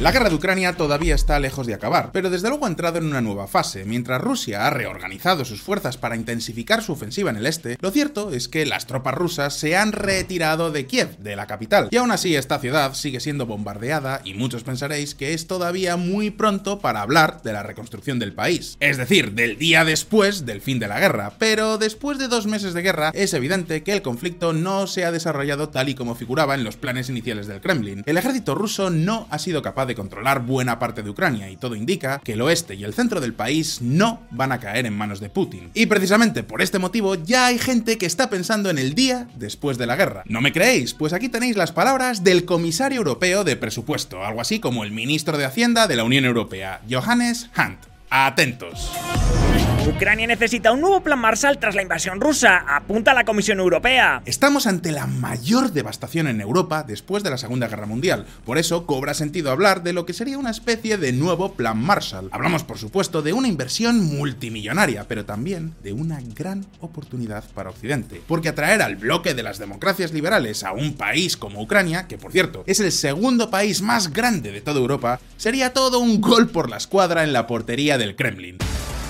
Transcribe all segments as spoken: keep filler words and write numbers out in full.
La guerra de Ucrania todavía está lejos de acabar, pero desde luego ha entrado en una nueva fase. Mientras Rusia ha reorganizado sus fuerzas para intensificar su ofensiva en el este, lo cierto es que las tropas rusas se han retirado de Kiev, de la capital, y aún así esta ciudad sigue siendo bombardeada y muchos pensaréis que es todavía muy pronto para hablar de la reconstrucción del país, es decir, del día después del fin de la guerra, pero después de dos meses de guerra es evidente que el conflicto no se ha desarrollado tal y como figuraba en los planes iniciales del Kremlin. El ejército ruso no ha sido capaz de controlar buena parte de Ucrania y todo indica que el oeste y el centro del país no van a caer en manos de Putin. Y precisamente por este motivo ya hay gente que está pensando en el día después de la guerra. ¿No me creéis? Pues aquí tenéis las palabras del comisario europeo de presupuesto, algo así como el ministro de Hacienda de la Unión Europea, Johannes Hunt. Atentos. Ucrania necesita un nuevo plan Marshall tras la invasión rusa, apunta la Comisión Europea. Estamos ante la mayor devastación en Europa después de la Segunda Guerra Mundial, por eso cobra sentido hablar de lo que sería una especie de nuevo plan Marshall. Hablamos por supuesto de una inversión multimillonaria, pero también de una gran oportunidad para Occidente, porque atraer al bloque de las democracias liberales a un país como Ucrania, que por cierto es el segundo país más grande de toda Europa, sería todo un gol por la escuadra en la portería del Kremlin.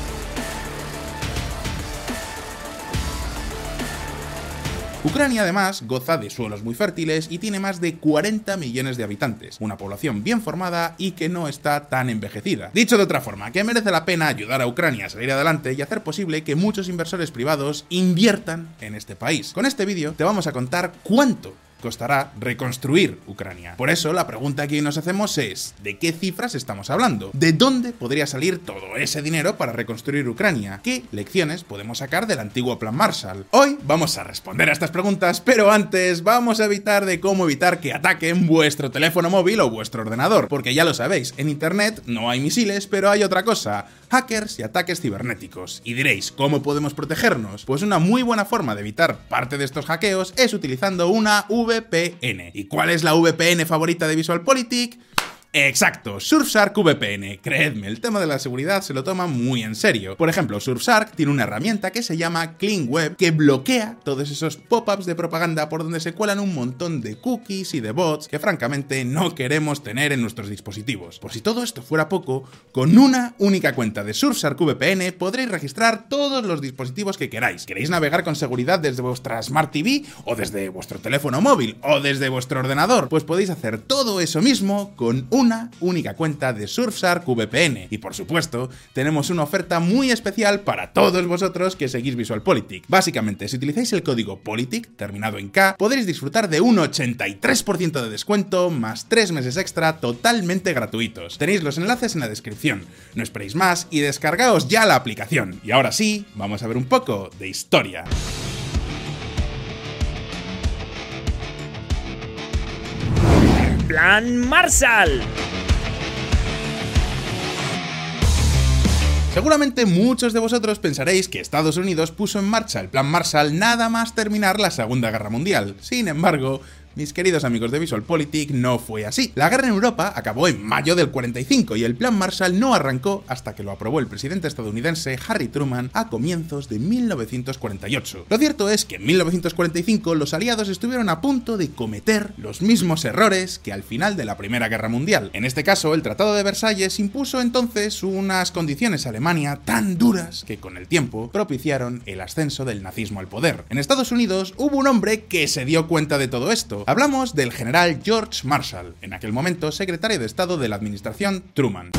Ucrania además goza de suelos muy fértiles y tiene más de cuarenta millones de habitantes, una población bien formada y que no está tan envejecida. Dicho de otra forma, que merece la pena ayudar a Ucrania a salir adelante y hacer posible que muchos inversores privados inviertan en este país. Con este vídeo te vamos a contar cuánto costará reconstruir Ucrania. Por eso la pregunta que hoy nos hacemos es: ¿de qué cifras estamos hablando? ¿De dónde podría salir todo ese dinero para reconstruir Ucrania? ¿Qué lecciones podemos sacar del antiguo plan Marshall? Hoy vamos a responder a estas preguntas, pero antes vamos a evitar de cómo evitar que ataquen vuestro teléfono móvil o vuestro ordenador, porque ya lo sabéis, en internet no hay misiles, pero hay otra cosa: hackers y ataques cibernéticos. Y diréis, ¿cómo podemos protegernos? Pues una muy buena forma de evitar parte de estos hackeos es utilizando una V P N. ¿Y cuál es la V P N favorita de VisualPolitik? Exacto, Surfshark V P N. Creedme, el tema de la seguridad se lo toma muy en serio. Por ejemplo, Surfshark tiene una herramienta que se llama Clean Web que bloquea todos esos pop-ups de propaganda por donde se cuelan un montón de cookies y de bots que francamente no queremos tener en nuestros dispositivos. Por si todo esto fuera poco, con una única cuenta de Surfshark V P N podréis registrar todos los dispositivos que queráis. ¿Queréis navegar con seguridad desde vuestra Smart T V o desde vuestro teléfono móvil o desde vuestro ordenador? Pues podéis hacer todo eso mismo con un una única cuenta de Surfshark V P N. Y por supuesto, tenemos una oferta muy especial para todos vosotros que seguís VisualPolitik. Básicamente, si utilizáis el código POLITIK, terminado en K, podréis disfrutar de un ochenta y tres por ciento de descuento más tres meses extra totalmente gratuitos. Tenéis los enlaces en la descripción. No esperéis más y descargaos ya la aplicación. Y ahora sí, vamos a ver un poco de historia. Plan Marshall. Seguramente muchos de vosotros pensaréis que Estados Unidos puso en marcha el plan Marshall nada más terminar la Segunda Guerra Mundial. Sin embargo, mis queridos amigos de VisualPolitik, no fue así. La guerra en Europa acabó en mayo del cuarenta y cinco y el plan Marshall no arrancó hasta que lo aprobó el presidente estadounidense Harry Truman a comienzos de mil novecientos cuarenta y ocho. Lo cierto es que en mil novecientos cuarenta y cinco los aliados estuvieron a punto de cometer los mismos errores que al final de la Primera Guerra Mundial. En este caso, el Tratado de Versalles impuso entonces unas condiciones a Alemania tan duras que con el tiempo propiciaron el ascenso del nazismo al poder. En Estados Unidos hubo un hombre que se dio cuenta de todo esto. Hablamos del general George Marshall, en aquel momento secretario de Estado de la administración Truman.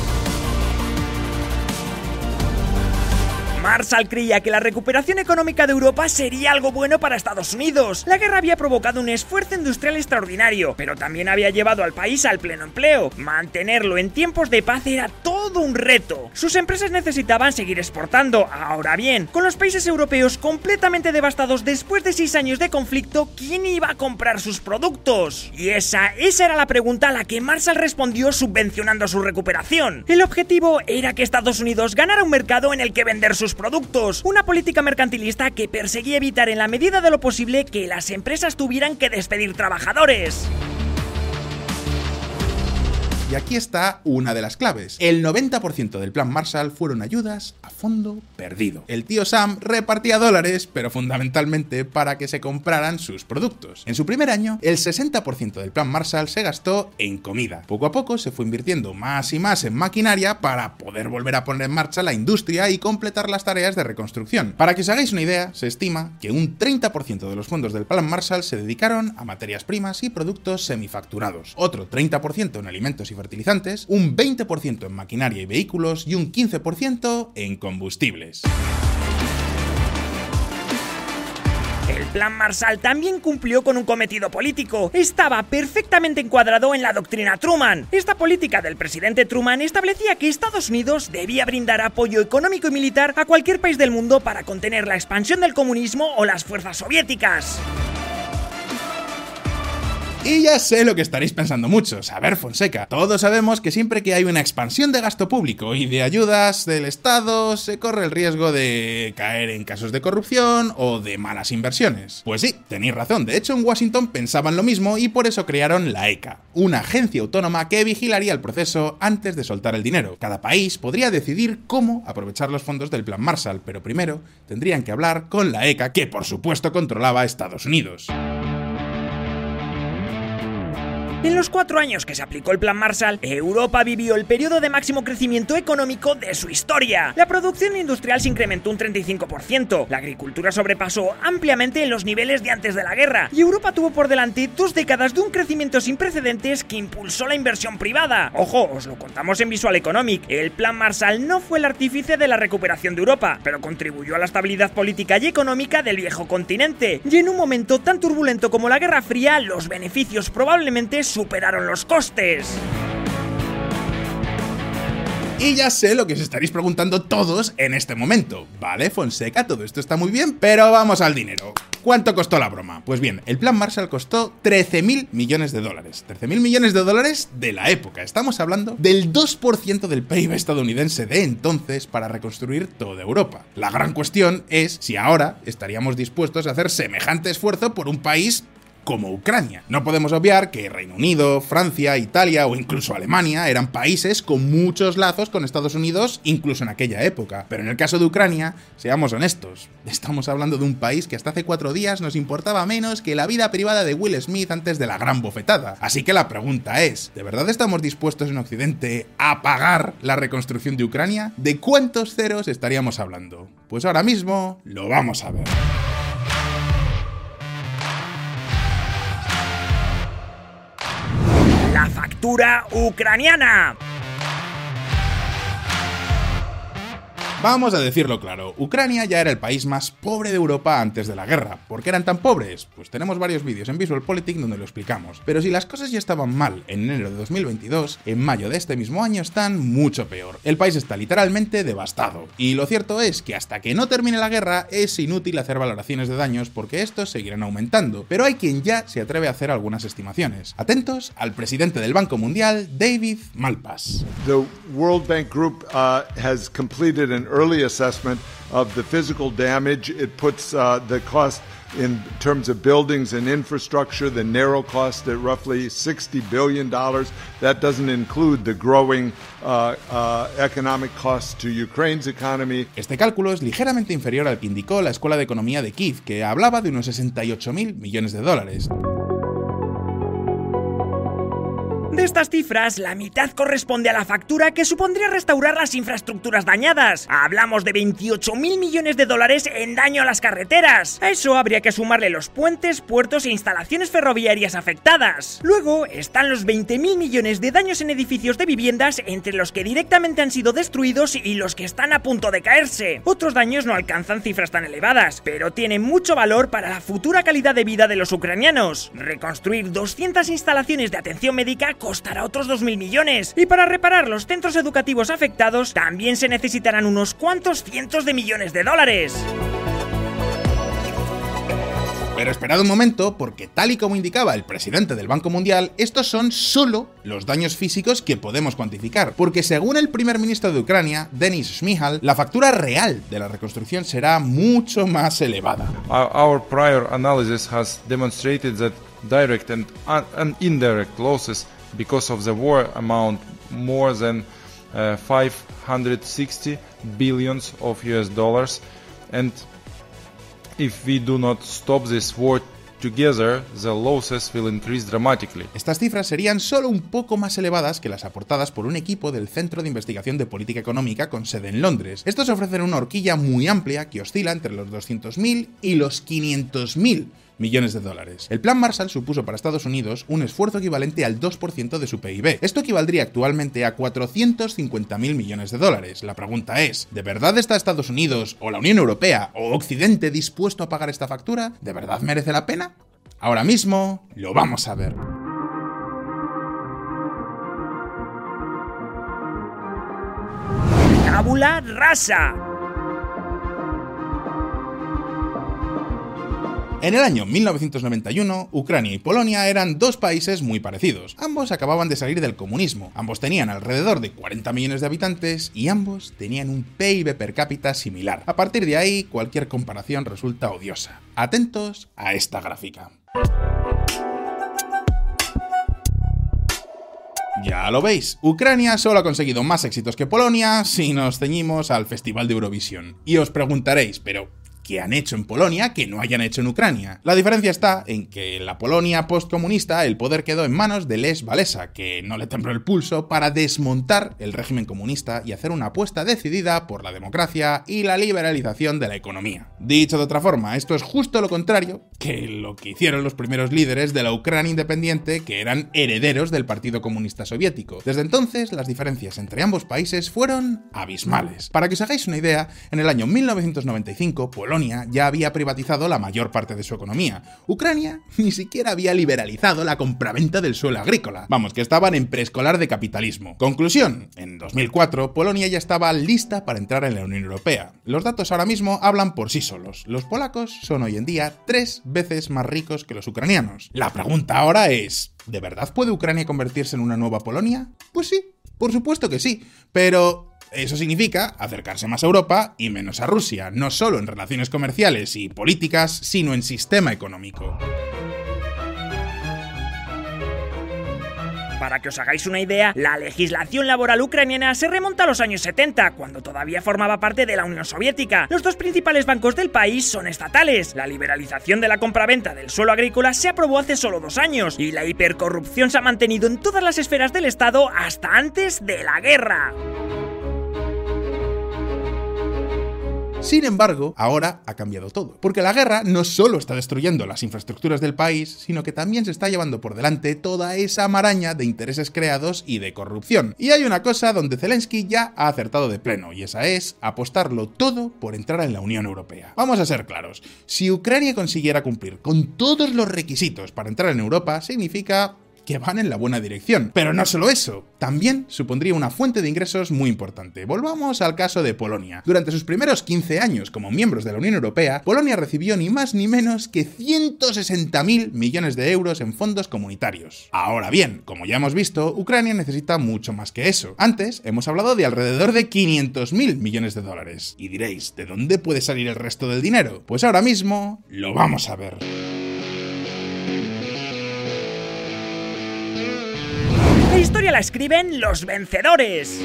Marshall creía que la recuperación económica de Europa sería algo bueno para Estados Unidos. La guerra había provocado un esfuerzo industrial extraordinario, pero también había llevado al país al pleno empleo. Mantenerlo en tiempos de paz era todo un reto. Sus empresas necesitaban seguir exportando. Ahora bien, con los países europeos completamente devastados después de seis años de conflicto, ¿quién iba a comprar sus productos? Y esa, esa era la pregunta a la que Marshall respondió subvencionando su recuperación. El objetivo era que Estados Unidos ganara un mercado en el que vender sus productos, una política mercantilista que perseguía evitar en la medida de lo posible que las empresas tuvieran que despedir trabajadores. Y aquí está una de las claves. El noventa por ciento del plan Marshall fueron ayudas a fondo perdido. El tío Sam repartía dólares, pero fundamentalmente para que se compraran sus productos. En su primer año, el sesenta por ciento del plan Marshall se gastó en comida. Poco a poco se fue invirtiendo más y más en maquinaria para poder volver a poner en marcha la industria y completar las tareas de reconstrucción. Para que os hagáis una idea, se estima que un treinta por ciento de los fondos del plan Marshall se dedicaron a materias primas y productos semifacturados, otro treinta por ciento en alimentos y fertilizantes, un veinte por ciento en maquinaria y vehículos y un quince por ciento en combustibles. El plan Marshall también cumplió con un cometido político. Estaba perfectamente encuadrado en la doctrina Truman. Esta política del presidente Truman establecía que Estados Unidos debía brindar apoyo económico y militar a cualquier país del mundo para contener la expansión del comunismo o las fuerzas soviéticas. Y ya sé lo que estaréis pensando muchos. A ver, Fonseca, todos sabemos que siempre que hay una expansión de gasto público y de ayudas del Estado, se corre el riesgo de caer en casos de corrupción o de malas inversiones. Pues sí, tenéis razón. De hecho, en Washington pensaban lo mismo y por eso crearon la E C A, una agencia autónoma que vigilaría el proceso antes de soltar el dinero. Cada país podría decidir cómo aprovechar los fondos del plan Marshall, pero primero tendrían que hablar con la E C A, que por supuesto controlaba a Estados Unidos. En los cuatro años que se aplicó el plan Marshall, Europa vivió el periodo de máximo crecimiento económico de su historia. La producción industrial se incrementó un treinta y cinco por ciento, la agricultura sobrepasó ampliamente en los niveles de antes de la guerra, y Europa tuvo por delante dos décadas de un crecimiento sin precedentes que impulsó la inversión privada. Ojo, os lo contamos en Visual Economic, el plan Marshall no fue el artífice de la recuperación de Europa, pero contribuyó a la estabilidad política y económica del viejo continente, y en un momento tan turbulento como la Guerra Fría, los beneficios probablemente superaron los costes. Y ya sé lo que os estaréis preguntando todos en este momento. Vale, Fonseca, todo esto está muy bien, pero vamos al dinero. ¿Cuánto costó la broma? Pues bien, el plan Marshall costó trece mil millones de dólares. trece mil millones de dólares de la época. Estamos hablando del dos por ciento del P I B estadounidense de entonces para reconstruir toda Europa. La gran cuestión es si ahora estaríamos dispuestos a hacer semejante esfuerzo por un país como Ucrania. No podemos obviar que Reino Unido, Francia, Italia o incluso Alemania eran países con muchos lazos con Estados Unidos incluso en aquella época. Pero en el caso de Ucrania, seamos honestos, estamos hablando de un país que hasta hace cuatro días nos importaba menos que la vida privada de Will Smith antes de la gran bofetada. Así que la pregunta es, ¿de verdad estamos dispuestos en Occidente a pagar la reconstrucción de Ucrania? ¿De cuántos ceros estaríamos hablando? Pues ahora mismo lo vamos a ver. La factura ucraniana. Vamos a decirlo claro, Ucrania ya era el país más pobre de Europa antes de la guerra. ¿Por qué eran tan pobres? Pues tenemos varios vídeos en VisualPolitik donde lo explicamos. Pero si las cosas ya estaban mal en enero de dos mil veintidós, en mayo de este mismo año están mucho peor. El país está literalmente devastado. Y lo cierto es que hasta que no termine la guerra es inútil hacer valoraciones de daños porque estos seguirán aumentando. Pero hay quien ya se atreve a hacer algunas estimaciones. Atentos al presidente del Banco Mundial, David Malpass. The World Bank Group uh, has completed an early assessment of the physical damage. It puts uh, the cost in terms of buildings and infrastructure, the narrow cost at roughly sixty billion dollars. That doesn't include the growing uh, uh, economic costs to Ukraine's economy. Este cálculo es ligeramente inferior al que indicó la Escuela de Economía de Kiev, que hablaba de unos sesenta y ocho mil millones de dólares. De estas cifras, la mitad corresponde a la factura que supondría restaurar las infraestructuras dañadas. Hablamos de veintiocho mil millones de dólares en daño a las carreteras. A eso habría que sumarle los puentes, puertos e instalaciones ferroviarias afectadas. Luego están los veinte mil millones de daños en edificios de viviendas, entre los que directamente han sido destruidos y los que están a punto de caerse. Otros daños no alcanzan cifras tan elevadas, pero tienen mucho valor para la futura calidad de vida de los ucranianos. Reconstruir doscientas instalaciones de atención médica costará otros dos mil millones, y para reparar los centros educativos afectados también se necesitarán unos cuantos cientos de millones de dólares. Pero esperad un momento, porque tal y como indicaba el presidente del Banco Mundial, estos son solo los daños físicos que podemos cuantificar, porque según el primer ministro de Ucrania, Denis Shmyhal, la factura real de la reconstrucción será mucho más elevada. Our, our prior analysis has demonstrated that direct and, and indirect losses because of the war amount more than uh, five hundred sixty billions of U S dollars, and if we do not stop this war together, the losses will increase dramatically. Estas cifras serían solo un poco más elevadas que las aportadas por un equipo del Centro de Investigación de Política Económica con sede en Londres. Estos ofrecen una horquilla muy amplia que oscila entre los doscientos mil y los quinientos mil millones de dólares. El Plan Marshall supuso para Estados Unidos un esfuerzo equivalente al dos por ciento de su P I B. Esto equivaldría actualmente a cuatrocientos cincuenta mil millones de dólares. La pregunta es, ¿de verdad está Estados Unidos, o la Unión Europea, o Occidente dispuesto a pagar esta factura? ¿De verdad merece la pena? Ahora mismo lo vamos a ver. ¡Tabula rasa! En el año mil novecientos noventa y uno, Ucrania y Polonia eran dos países muy parecidos. Ambos acababan de salir del comunismo, ambos tenían alrededor de cuarenta millones de habitantes y ambos tenían un P I B per cápita similar. A partir de ahí, cualquier comparación resulta odiosa. Atentos a esta gráfica. Ya lo veis, Ucrania solo ha conseguido más éxitos que Polonia si nos ceñimos al Festival de Eurovisión. Y os preguntaréis, pero ¿qué han hecho en Polonia que no hayan hecho en Ucrania? La diferencia está en que en la Polonia postcomunista el poder quedó en manos de Lech Walesa, que no le tembló el pulso para desmontar el régimen comunista y hacer una apuesta decidida por la democracia y la liberalización de la economía. Dicho de otra forma, esto es justo lo contrario que lo que hicieron los primeros líderes de la Ucrania independiente, que eran herederos del Partido Comunista Soviético. Desde entonces, las diferencias entre ambos países fueron abismales. Para que os hagáis una idea, en el año mil novecientos noventa y cinco, Polonia ya había privatizado la mayor parte de su economía. Ucrania ni siquiera había liberalizado la compraventa del suelo agrícola. Vamos, que estaban en preescolar de capitalismo. Conclusión, en dos mil cuatro, Polonia ya estaba lista para entrar en la Unión Europea. Los datos ahora mismo hablan por sí solos. Los polacos son hoy en día tres veces más ricos que los ucranianos. La pregunta ahora es, ¿de verdad puede Ucrania convertirse en una nueva Polonia? Pues sí, por supuesto que sí, pero eso significa acercarse más a Europa y menos a Rusia, no solo en relaciones comerciales y políticas, sino en sistema económico. Para que os hagáis una idea, la legislación laboral ucraniana se remonta a los años setenta, cuando todavía formaba parte de la Unión Soviética. Los dos principales bancos del país son estatales. La liberalización de la compraventa del suelo agrícola se aprobó hace solo dos años, y la hipercorrupción se ha mantenido en todas las esferas del Estado hasta antes de la guerra. Sin embargo, ahora ha cambiado todo, porque la guerra no solo está destruyendo las infraestructuras del país, sino que también se está llevando por delante toda esa maraña de intereses creados y de corrupción. Y hay una cosa donde Zelensky ya ha acertado de pleno, y esa es apostarlo todo por entrar en la Unión Europea. Vamos a ser claros, si Ucrania consiguiera cumplir con todos los requisitos para entrar en Europa, significa que van en la buena dirección. Pero no solo eso, también supondría una fuente de ingresos muy importante. Volvamos al caso de Polonia. Durante sus primeros quince años como miembros de la Unión Europea, Polonia recibió ni más ni menos que ciento sesenta mil millones de euros en fondos comunitarios. Ahora bien, como ya hemos visto, Ucrania necesita mucho más que eso. Antes hemos hablado de alrededor de quinientos mil millones de dólares. Y diréis, ¿de dónde puede salir el resto del dinero? Pues ahora mismo lo vamos a ver. La historia la escriben los vencedores.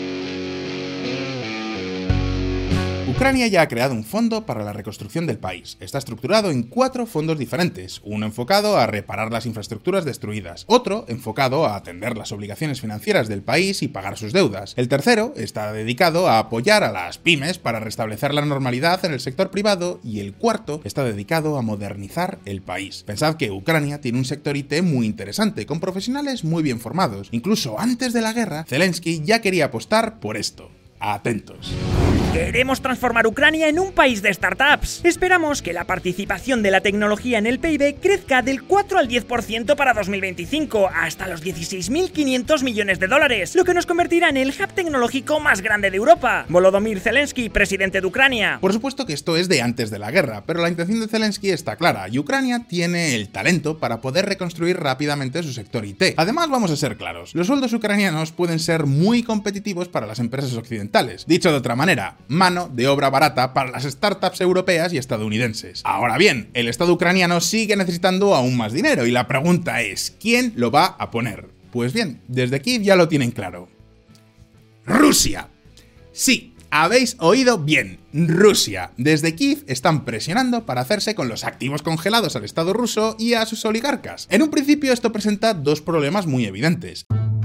Ucrania ya ha creado un fondo para la reconstrucción del país. Está estructurado en cuatro fondos diferentes, uno enfocado a reparar las infraestructuras destruidas, otro enfocado a atender las obligaciones financieras del país y pagar sus deudas. El tercero está dedicado a apoyar a las pymes para restablecer la normalidad en el sector privado y el cuarto está dedicado a modernizar el país. Pensad que Ucrania tiene un sector I T muy interesante, con profesionales muy bien formados. Incluso antes de la guerra, Zelensky ya quería apostar por esto. Atentos. Queremos transformar Ucrania en un país de startups. Esperamos que la participación de la tecnología en el P I B crezca del cuatro al diez por ciento para dos mil veinticinco, hasta los dieciséis mil quinientos millones de dólares, lo que nos convertirá en el hub tecnológico más grande de Europa. Volodymyr Zelensky, presidente de Ucrania. Por supuesto que esto es de antes de la guerra, pero la intención de Zelensky está clara, y Ucrania tiene el talento para poder reconstruir rápidamente su sector I T. Además, vamos a ser claros, los sueldos ucranianos pueden ser muy competitivos para las empresas occidentales. Dicho de otra manera, mano de obra barata para las startups europeas y estadounidenses. Ahora bien, el Estado ucraniano sigue necesitando aún más dinero y la pregunta es, ¿quién lo va a poner? Pues bien, desde Kiev ya lo tienen claro. Rusia. Sí, habéis oído bien, Rusia. Desde Kiev están presionando para hacerse con los activos congelados al Estado ruso y a sus oligarcas. En un principio esto presenta dos problemas muy evidentes.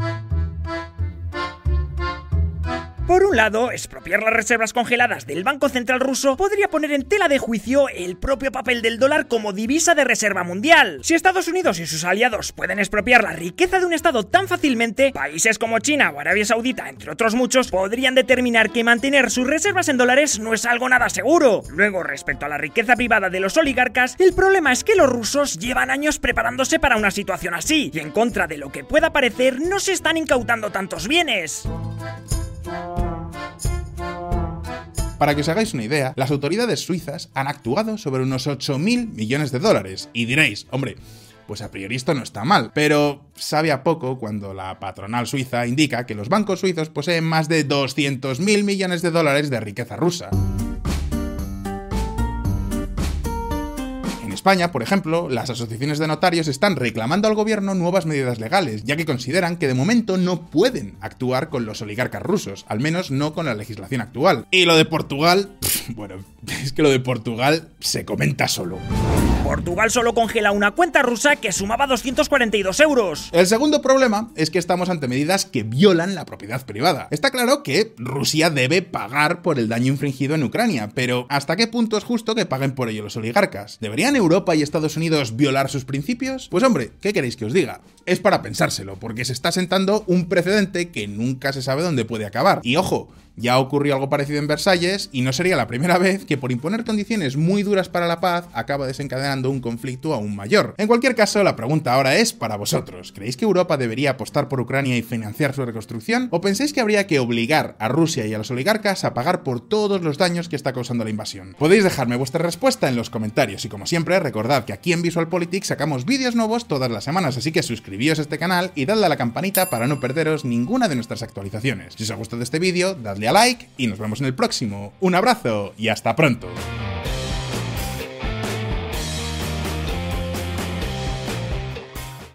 Por un lado, expropiar las reservas congeladas del Banco Central ruso podría poner en tela de juicio el propio papel del dólar como divisa de reserva mundial. Si Estados Unidos y sus aliados pueden expropiar la riqueza de un estado tan fácilmente, países como China o Arabia Saudita, entre otros muchos, podrían determinar que mantener sus reservas en dólares no es algo nada seguro. Luego, respecto a la riqueza privada de los oligarcas, el problema es que los rusos llevan años preparándose para una situación así, y en contra de lo que pueda parecer, no se están incautando tantos bienes. Para que os hagáis una idea, las autoridades suizas han actuado sobre unos ocho mil millones de dólares. Y diréis, hombre, pues a priori esto no está mal, pero sabe a poco cuando la patronal suiza indica que los bancos suizos poseen más de doscientos mil millones de dólares de riqueza rusa. En España, por ejemplo, las asociaciones de notarios están reclamando al gobierno nuevas medidas legales, ya que consideran que de momento no pueden actuar con los oligarcas rusos, al menos no con la legislación actual. Y lo de Portugal, pff, bueno, es que lo de Portugal se comenta solo. Portugal solo congela una cuenta rusa que sumaba doscientos cuarenta y dos euros. El segundo problema es que estamos ante medidas que violan la propiedad privada. Está claro que Rusia debe pagar por el daño infringido en Ucrania, pero ¿hasta qué punto es justo que paguen por ello los oligarcas? ¿Deberían Europa y Estados Unidos violar sus principios? Pues hombre, ¿qué queréis que os diga? Es para pensárselo, porque se está sentando un precedente que nunca se sabe dónde puede acabar. Y ojo, ya ocurrió algo parecido en Versalles y no sería la primera vez que por imponer condiciones muy duras para la paz acaba desencadenando un conflicto aún mayor. En cualquier caso, la pregunta ahora es para vosotros. ¿Creéis que Europa debería apostar por Ucrania y financiar su reconstrucción? ¿O pensáis que habría que obligar a Rusia y a los oligarcas a pagar por todos los daños que está causando la invasión? Podéis dejarme vuestra respuesta en los comentarios y como siempre recordad que aquí en VisualPolitics sacamos vídeos nuevos todas las semanas, así que suscribíos a este canal y dadle a la campanita para no perderos ninguna de nuestras actualizaciones. Si os ha gustado este vídeo, dadle a like y nos vemos en el próximo. Un abrazo y hasta pronto.